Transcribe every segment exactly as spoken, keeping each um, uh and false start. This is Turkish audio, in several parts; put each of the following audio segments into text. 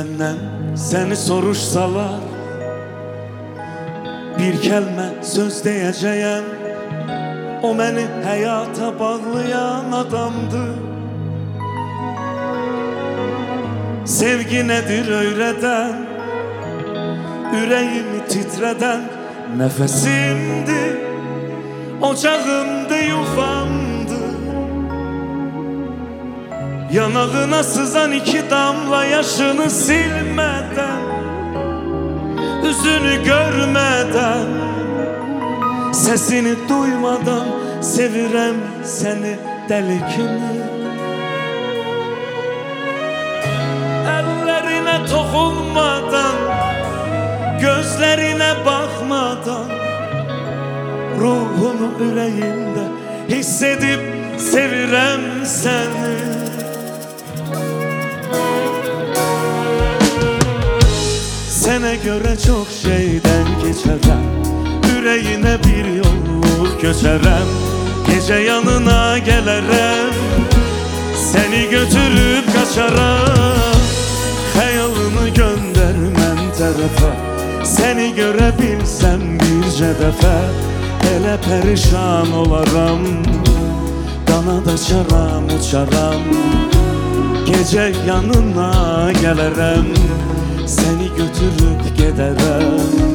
Menden seni soruşsalar, bir kelime söz diyeceğim. O beni hayata bağlayan adamdı. Sevgi nedir öğreten, yüreğimi titreden nefesimdi, ocağımdı, yuvamdı. Yanağına sızan iki damla yaşını silmeden, yüzünü görmeden, sesini duymadan sevirem seni deli kimi. Ellerine dokunmadan, gözlerine bakmadan, ruhunu yüreğimde hissedip sevirem seni. Sana göre çok şeyden geçerem, yüreğine bir yolluk göçerem. Gece yanına gelerem, seni götürüp kaçaram. Hayalını göndermem tarafa, seni görebilsem birce defa. Hele perişan olaram, kanat açaram, uçaram. Gece yanına gelerem, seni götürüp giderem.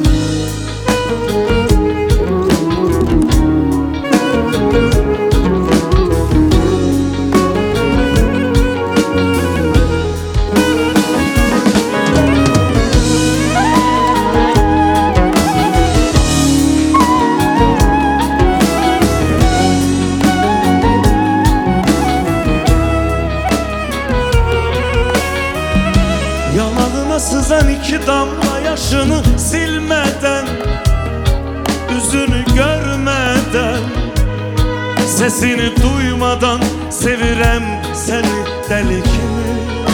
Yanağına sızan iki damla yaşını silmeden, yüzünü görmeden, sesini duymadan sevirem seni deli kimi.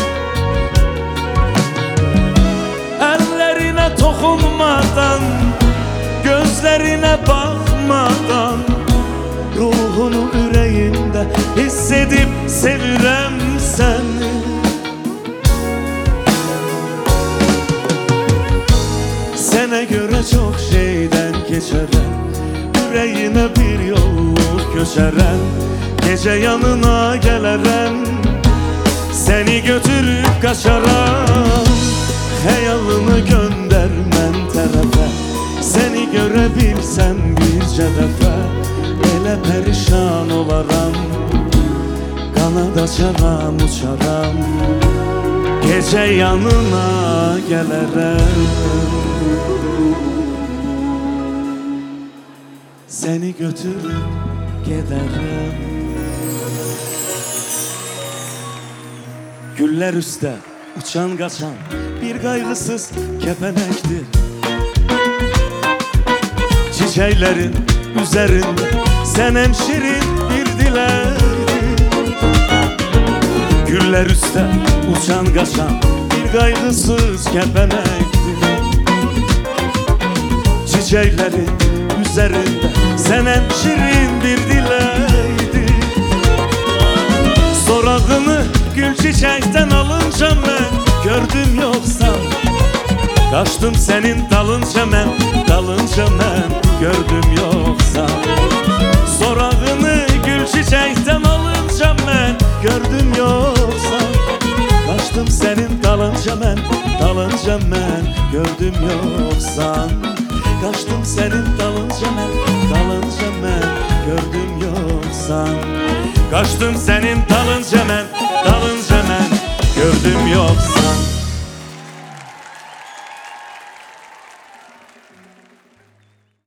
Ellerine dokunmadan, gözlerine bakmadan, ruhunu yüreğimde hissedip sevirem seni. Sana göre çok şeyden geçerem, yüreğine bir yolluk göçerem. Gece yanına gelerem, seni götürüp kaçaram. Hayalını göndermem tarafa, seni görebilsem birce defa. Ele perişan olaram, kanat açaram, uçaram. Gece yanına gelerem, seni götürüp giderim. Güller üstte uçan kaçan bir kaygısız kepenektir. Çiçeklerin üzerinde sen hemşirin bir dilerdir. Güller üstte uçan kaçan bir kaygısız kepenektir. Çiçeklerin üzerinde sen hemşirin bir dileydi. Sorağını gül çiçekten alınca ben gördüm yoksa, kaçtım senin dalınca ben, dalınca ben gördüm yoksa. Sorağını gül çiçekten alınca ben gördüm yoksa, kaçtım senin dalınca ben, dalınca ben gördüm yoksa. Kaçtım senin dalınca ben, dalınca ben gördüm yoksa. Kaçtım senin dalınca